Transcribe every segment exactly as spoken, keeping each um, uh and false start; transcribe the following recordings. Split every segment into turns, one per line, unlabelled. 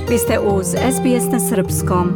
Vi ste uz S B S na srpskom.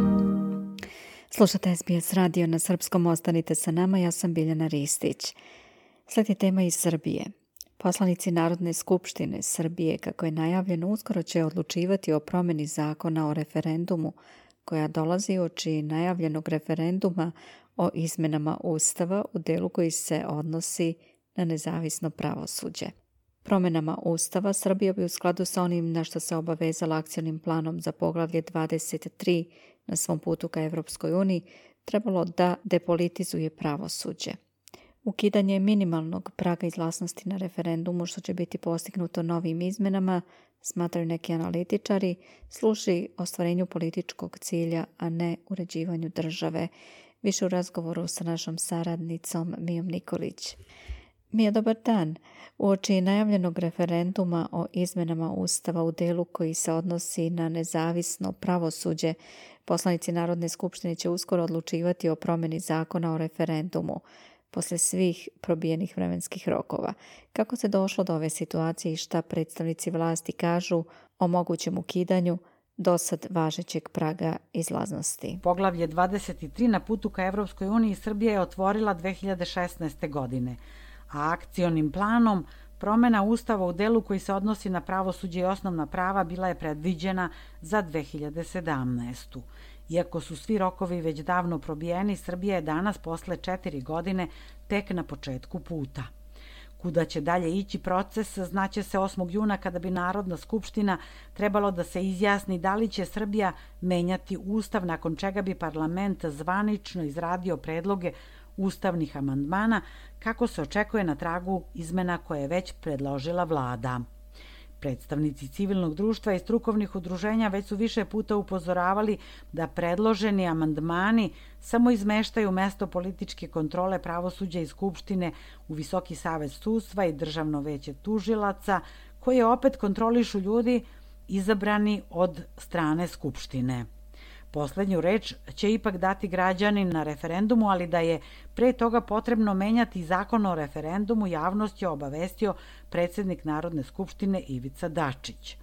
Slušate S B S radio na srpskom, ostanite sa nama, ja sam Biljana Ristić. Slijedi tema iz Srbije. Poslanici Narodne skupštine Srbije, kako je najavljeno, uskoro će odlučivati o promjeni zakona o referendumu, koja dolazi uoči najavljenog referenduma o izmenama Ustava u delu koji se odnosi na nezavisno pravosuđe. Promjenama Ustava Srbija bi u skladu sa onim na što se obavezala akcionim planom za poglavlje dvadeset tri na svom putu ka Evropskoj uniji trebalo da depolitizuje pravosuđe. Ukidanje minimalnog praga izlaznosti na referendumu, što će biti postignuto novim izmenama, smatraju neki analitičari, služi ostvarenju političkog cilja, a ne uređivanju države. Više u razgovoru sa našom saradnicom Mijom Nikolić. Mija, dobar dan. Uoči najavljenog referenduma o izmenama Ustava u delu koji se odnosi na nezavisno pravosuđe, poslanici Narodne skupštine će uskoro odlučivati o promjeni zakona o referendumu posle svih probijenih vremenskih rokova. Kako se došlo do ove situacije i šta predstavnici vlasti kažu o mogućem ukidanju dosad važećeg praga izlaznosti?
Poglavlje dvadeset tri na putu ka Evropskoj uniji Srbija je otvorila dve hiljade šesnaeste. godine, a akcionim planom promjena Ustava u delu koji se odnosi na pravosuđe i osnovna prava bila je predviđena za dve hiljade sedamnaestu. Iako su svi rokovi već davno probijeni, Srbija je danas posle četiri godine tek na početku puta. Kuda će dalje ići proces, znaće se osmog juna kada bi Narodna skupština trebalo da se izjasni da li će Srbija menjati Ustav, nakon čega bi parlament zvanično izradio predloge ustavnih amandmana, kako se očekuje na tragu izmena koje je već predložila vlada. Predstavnici civilnog društva i strukovnih udruženja već su više puta upozoravali da predloženi amandmani samo izmeštaju mesto političke kontrole pravosuđa i skupštine u Visoki savet sudstva i Državno veće tužilaca, koje opet kontrolišu ljudi izabrani od strane skupštine. Poslednju reč će ipak dati građani na referendumu, ali da je pre toga potrebno menjati zakon o referendumu, javnost je obavestio predsjednik Narodne skupštine Ivica Dačić.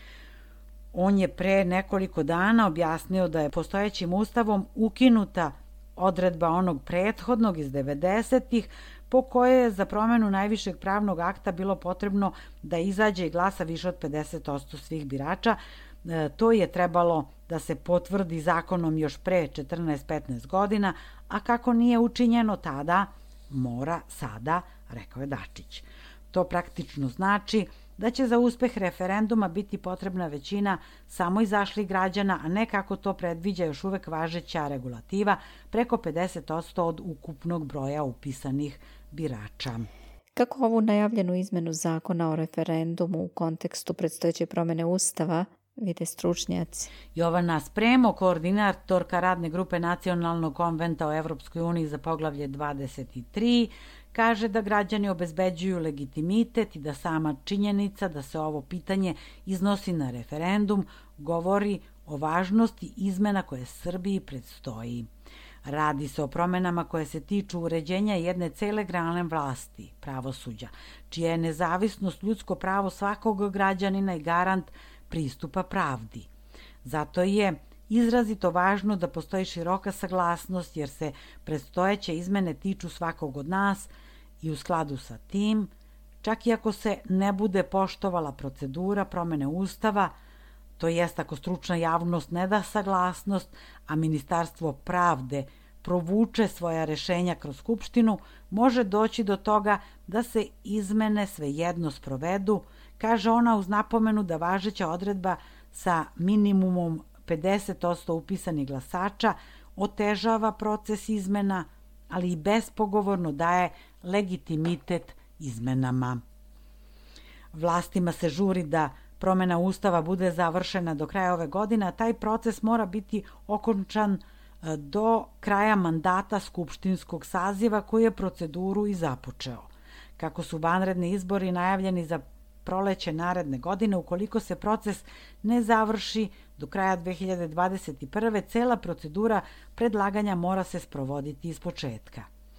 On je pre nekoliko dana objasnio da je postojećim ustavom ukinuta odredba onog prethodnog iz devedesetih, po kojoj je za promjenu najvišeg pravnog akta bilo potrebno da izađe i glasa više od pedeset posto svih birača. To je trebalo da se potvrdi zakonom još pre četrnaest petnaest godina, a kako nije učinjeno tada, mora sada, rekao je Dačić. To praktično znači da će za uspeh referenduma biti potrebna većina samo izašlih građana, a ne kako to predviđa još uvek važeća regulativa, preko pedeset posto od ukupnog broja upisanih birača.
Kako ovu najavljenu izmenu zakona o referendumu u kontekstu predstojeće promjene Ustava vide stručnjaci?
Jovana Spremo, koordinatorka radne grupe Nacionalnog konventa o Evropskoj uniji za poglavlje dvadeset tri, kaže da građani obezbeđuju legitimitet i da sama činjenica da se ovo pitanje iznosi na referendum govori o važnosti izmena koje Srbiji predstoji. Radi se o promjenama koje se tiču uređenja jedne cele grane vlasti, pravosuđa, čija je nezavisnost ljudsko pravo svakog građanina i garant pristupa pravdi. Zato je izrazito važno da postoji široka saglasnost, jer se predstojeće izmene tiču svakog od nas i u skladu sa tim, čak i ako se ne bude poštovala procedura promjene Ustava, to jest ako stručna javnost ne da saglasnost, a Ministarstvo pravde provuče svoja rešenja kroz Skupštinu, može doći do toga da se izmene svejedno sprovedu, kaže ona uz napomenu da važeća odredba sa minimumom pedeset posto upisanih glasača otežava proces izmena, ali i bespogovorno daje legitimitet izmenama. Vlastima se žuri da promjena Ustava bude završena do kraja ove godine, a taj proces mora biti okončan do kraja mandata skupštinskog saziva koji je proceduru i započeo. Kako su vanredni izbori najavljeni za proleće naredne godine, ukoliko se proces ne završi do kraja dve hiljade dvadeset prve. cela procedura predlaganja mora se sprovoditi iz početka.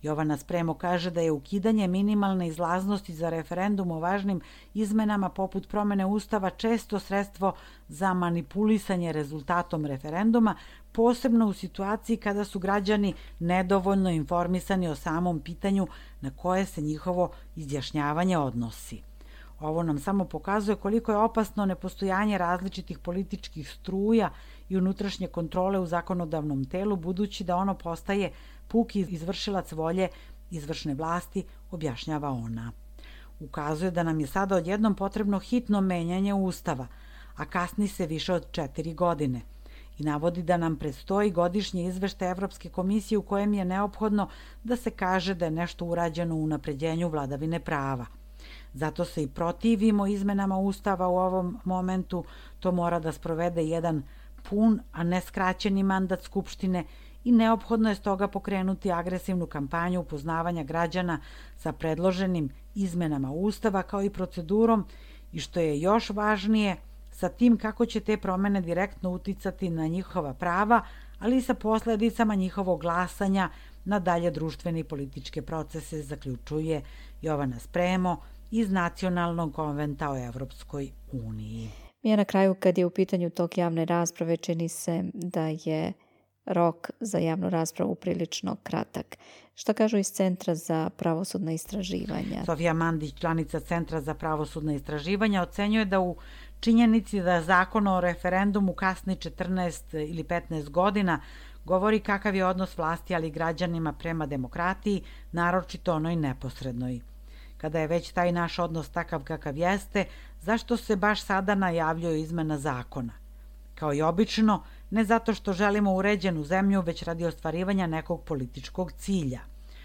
Jovana Spremo kaže da je ukidanje minimalne izlaznosti za referendum o važnim izmenama poput promene Ustava često sredstvo za manipulisanje rezultatom referenduma, posebno u situaciji kada su građani nedovoljno informisani o samom pitanju na koje se njihovo izjašnjavanje odnosi. Ovo nam samo pokazuje koliko je opasno nepostojanje različitih političkih struja i unutrašnje kontrole u zakonodavnom telu, budući da ono postaje puki izvršilac volje izvršne vlasti, objašnjava ona. Ukazuje da nam je sada odjednom potrebno hitno menjanje Ustava, a kasni se više od četiri godine. I navodi da nam predstoji godišnji izveštaj Evropske komisije u kojem je neophodno da se kaže da je nešto urađeno u unapređenju vladavine prava. Zato se i protivimo izmenama Ustava u ovom momentu, to mora da sprovede jedan pun, a ne skraćeni mandat Skupštine i neophodno je stoga pokrenuti agresivnu kampanju upoznavanja građana sa predloženim izmenama Ustava kao i procedurom i što je još važnije, sa tim kako će te promene direktno uticati na njihova prava, ali i sa posledicama njihovog glasanja na dalje društvene i političke procese, zaključuje Jovana Spremo iz Nacionalnog konventa o Evropskoj uniji.
Mi je na kraju, kad je u pitanju tok javne rasprave, čini se da je rok za javnu raspravu prilično kratak. Šta kažu iz Centra za pravosudna istraživanja?
Sofija Mandić, članica Centra za pravosudna istraživanja, ocenjuje da u činjenici da zakon o referendumu kasni četrnaest ili petnaest godina govori kakav je odnos vlasti, ali i građanima prema demokratiji, naročito onoj neposrednoj. Kada je već taj naš odnos takav kakav jeste, zašto se baš sada najavljuje izmena zakona? Kao i obično, ne zato što želimo uređenu zemlju, već radi ostvarivanja nekog političkog cilja.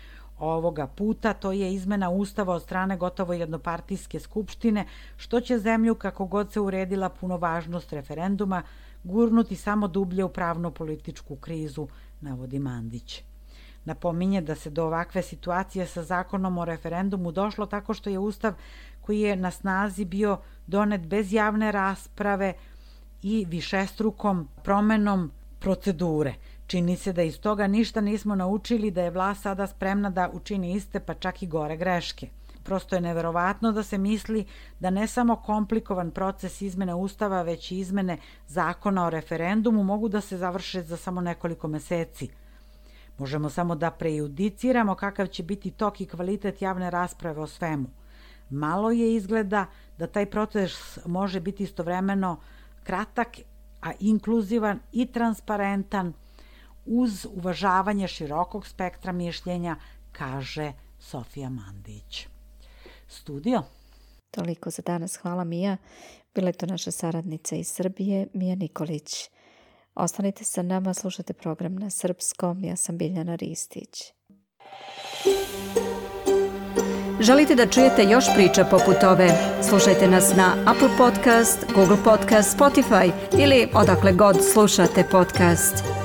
Ovoga puta to je izmena Ustava od strane gotovo jednopartijske skupštine, što će zemlju, kako god se uredila punovažnost referenduma, gurnuti samo dublje u pravno-političku krizu, navodi Mandić. Napominje da se do ovakve situacije sa zakonom o referendumu došlo tako što je Ustav koji je na snazi bio donet bez javne rasprave i višestrukom promenom procedure. Čini se da iz toga ništa nismo naučili, da je vlast sada spremna da učini iste pa čak i gore greške. Prosto je neverovatno da se misli da ne samo komplikovan proces izmene Ustava, već i izmene zakona o referendumu mogu da se završe za samo nekoliko meseci. Možemo samo da prejudiciramo kakav će biti tok i kvalitet javne rasprave o svemu. Malo je izgleda da taj proces može biti istovremeno kratak, a inkluzivan i transparentan uz uvažavanje širokog spektra mišljenja, kaže Sofija Mandić. Studio.
Toliko za danas. Hvala, Mija. Bila je to naša saradnica iz Srbije, Mija Nikolić. Ostanite sa nama, slušajte program na srpskom. Ja sam Biljana Ristić.
Želite da čujete još priča poput ove? Slušajte nas na Apple Podcast, Google Podcast, Spotify ili odakle god slušate podcast.